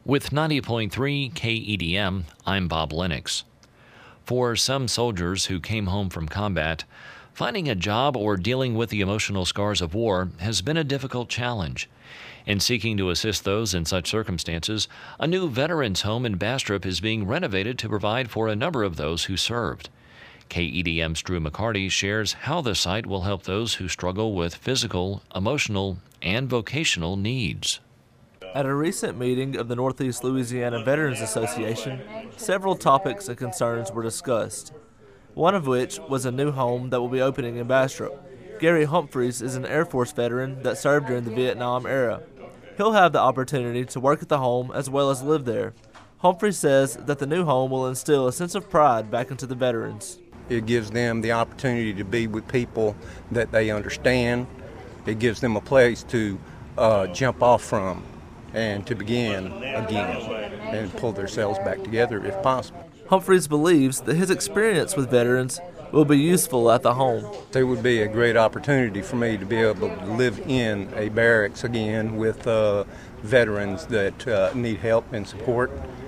With 90.3 KEDM, I'm Bob Lennox. For some soldiers who came home from combat, finding a job or dealing with the emotional scars of war has been a difficult challenge. In seeking to assist those in such circumstances, a new veterans home in Bastrop is being renovated to provide for a number of those who served. KEDM's Drew McCarty shares how the site will help those who struggle with physical, emotional, and vocational needs. At a recent meeting of the Northeast Louisiana Veterans Association, several topics and concerns were discussed, one of which was a new home that will be opening in Bastrop. Gary Humphreys is an Air Force veteran that served during the Vietnam era. He'll have the opportunity to work at the home as well as live there. Humphreys says that the new home will instill a sense of pride back into the veterans. It gives them the opportunity to be with people that they understand. It gives them a place to jump off from and to begin again and pull themselves back together if possible. Humphreys believes that his experience with veterans will be useful at the home. It would be a great opportunity for me to be able to live in a barracks again with veterans that need help and support.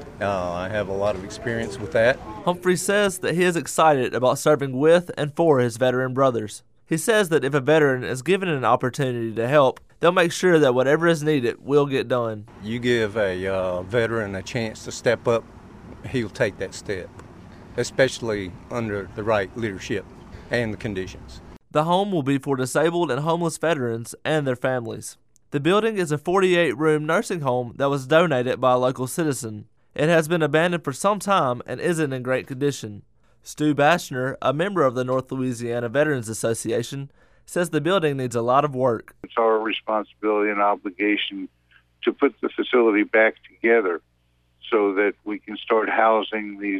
I have a lot of experience with that. Humphreys says that he is excited about serving with and for his veteran brothers. He says that if a veteran is given an opportunity to help, they'll make sure that whatever is needed will get done. You give a veteran a chance to step up, he'll take that step, especially under the right leadership and the conditions. The home will be for disabled and homeless veterans and their families. The building is a 48-room nursing home that was donated by a local citizen. It has been abandoned for some time and isn't in great condition. Stu Bashner, a member of the North Louisiana Veterans Association, says the building needs a lot of work. It's our responsibility and obligation to put the facility back together so that we can start housing these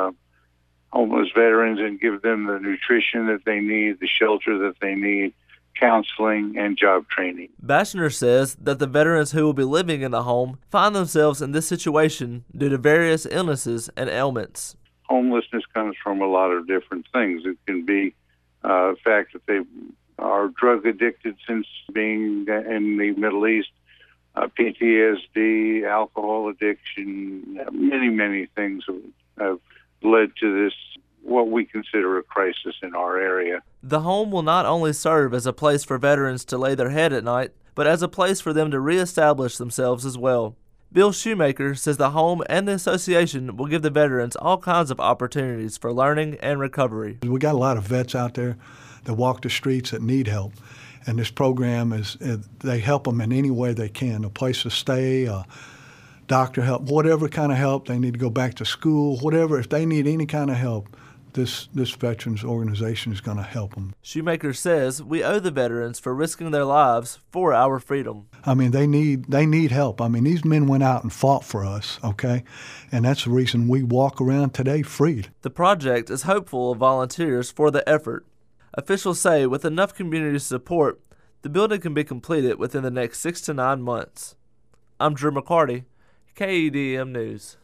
homeless veterans and give them the nutrition that they need, the shelter that they need, counseling, and job training. Bashner says that the veterans who will be living in the home find themselves in this situation due to various illnesses and ailments. Homelessness comes from a lot of different things. It can be the fact that they are drug addicted since being in the Middle East, PTSD, alcohol addiction, many things have led to this, what we consider a crisis in our area. The home will not only serve as a place for veterans to lay their head at night, but as a place for them to reestablish themselves as well. Bill Shoemaker says the home and the association will give the veterans all kinds of opportunities for learning and recovery. We got a lot of vets out there that walk the streets that need help, and this program they help them in any way they can, a place to stay, doctor help, whatever kind of help, they need to go back to school, whatever, if they need any kind of help, this veterans organization is going to help them. Shoemaker says we owe the veterans for risking their lives for our freedom. I mean, they need help. I mean, these men went out and fought for us, okay? And that's the reason we walk around today freed. The project is hopeful of volunteers for the effort. Officials say with enough community support, the building can be completed within the next 6 to 9 months. I'm Drew McCarty, KEDM News.